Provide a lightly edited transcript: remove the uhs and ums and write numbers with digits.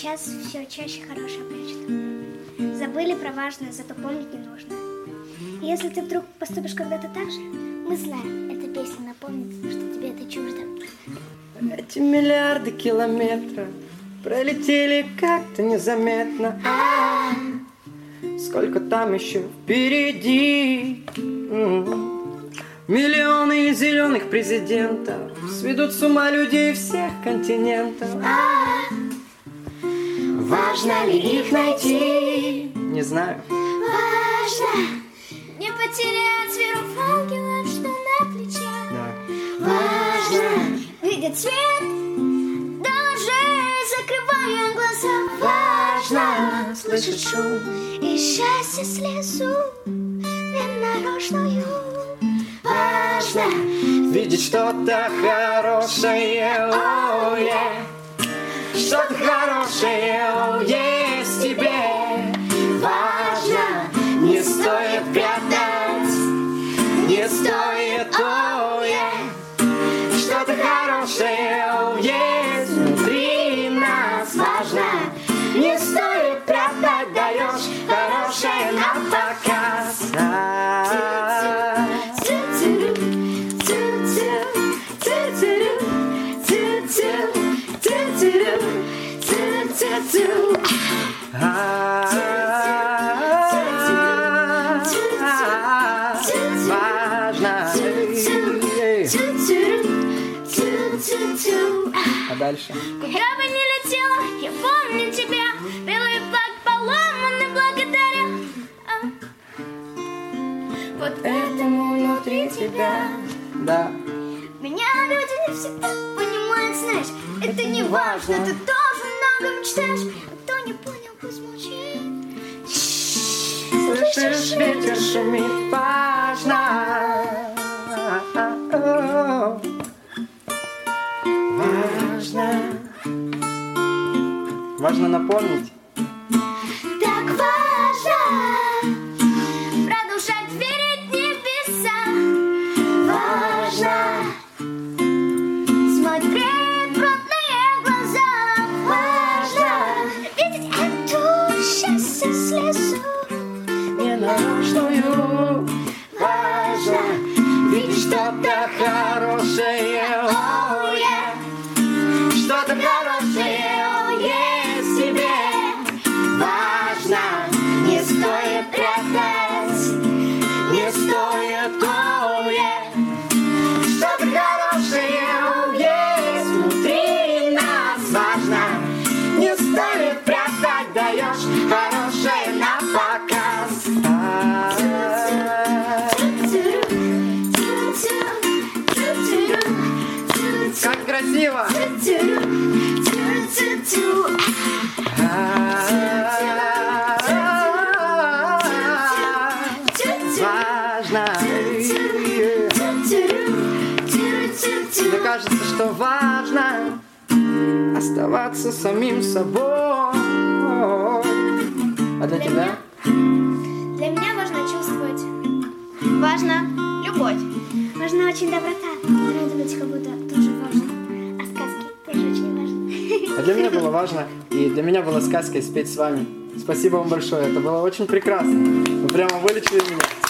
сейчас все чаще хорошее прячут. Забыли про важное, зато помнить не нужно. И если ты вдруг поступишь когда-то так же, мы знаем, эта песня напомнит, что тебе это чуждо. Эти миллиарды километров пролетели как-то незаметно. Сколько там еще впереди. Миллионы зеленых президентов сведут с ума людей всех континентов. Важно ли их найти? Не знаю. Важно не потерять веру в ангелов, что на плечах. Да. Важно видеть свет, даже закрывая глаза. Важно слышать шум и счастье слезу ненарочную. Важно видеть что-то хорошее, oh, yeah. Что-то хорошее, oh, есть в тебе. Важно, не стоит прятать, не стоит, oh, yeah. Что-то хорошее, oh, есть внутри нас. Важно, не стоит прятать, даешь хорошее на показ. А дальше? Куда бы ни летела, я помню тебя. Белый флаг поломанный благодаря вот этому внутри тебя. Да. Меня люди не всегда понимают, знаешь. Это не важно, ты тоже много мечтаешь. Кто не понял, пусть молчит. Слышишь, ветер шумит, важно. Важно. Важно напомнить. Так важно продолжать верить в небеса. Важно смотреть в родные глаза. Важно видеть эту счастье слезу ненарочную. Важно видеть что-то хорошее, oh, yeah. Что-то хорошее, oh, есть в тебе. Важно, не стоит прятать, не стоит, oh, yeah. Что-то хорошее, oh, есть внутри нас. Важно, не стоит прятать, даешь хорошее на показ. Как красиво! Важно! Мне кажется, что важно оставаться самим собой. А для тебя? Для меня важно чувствовать. Важно любовь. Важна очень доброта. Радовать кого-то тоже важно. А сказки тоже очень важно. А для меня было важно, и для меня была сказкой спеть с вами. Спасибо вам большое, это было очень прекрасно. Вы прямо вылечили меня.